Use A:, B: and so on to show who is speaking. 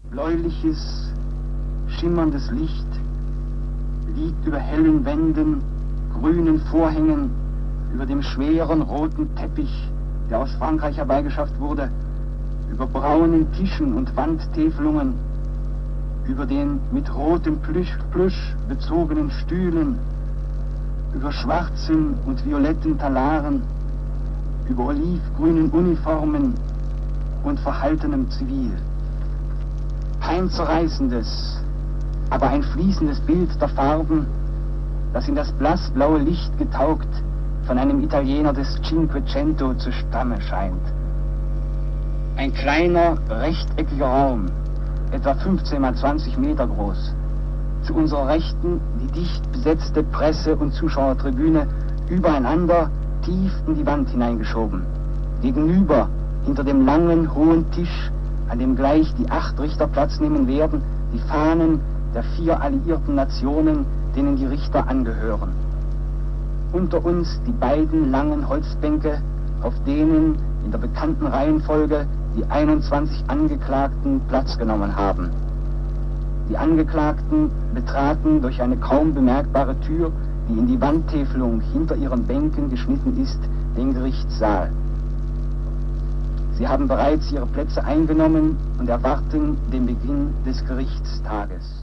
A: Bläuliches, schimmerndes Licht liegt über hellen Wänden, grünen Vorhängen, über dem schweren roten Teppich, der aus Frankreich herbeigeschafft wurde, über braunen Tischen und Wandtäfelungen, über den mit rotem Plüsch bezogenen Stühlen, über schwarzen und violetten Talaren, über olivgrünen Uniformen und verhaltenem Zivil. Kein zerreißendes, aber ein fließendes Bild der Farben, das in das blassblaue Licht getaucht von einem Italiener des Cinquecento zu stammen scheint. Ein kleiner, rechteckiger Raum, etwa 15 mal 20 Meter groß. Zu unserer Rechten die dicht besetzte Presse- und Zuschauertribüne, übereinander tief in die Wand hineingeschoben. Gegenüber, hinter dem langen, hohen Tisch, an dem gleich die 8 Richter Platz nehmen werden, die Fahnen der 4 alliierten Nationen, denen die Richter angehören. Unter uns die beiden langen Holzbänke, auf denen in der bekannten Reihenfolge die 21 Angeklagten Platz genommen haben. Die Angeklagten betraten durch eine kaum bemerkbare Tür, die in die Wandtäfelung hinter ihren Bänken geschnitten ist, den Gerichtssaal. Sie haben bereits ihre Plätze eingenommen und erwarten den Beginn des Gerichtstages.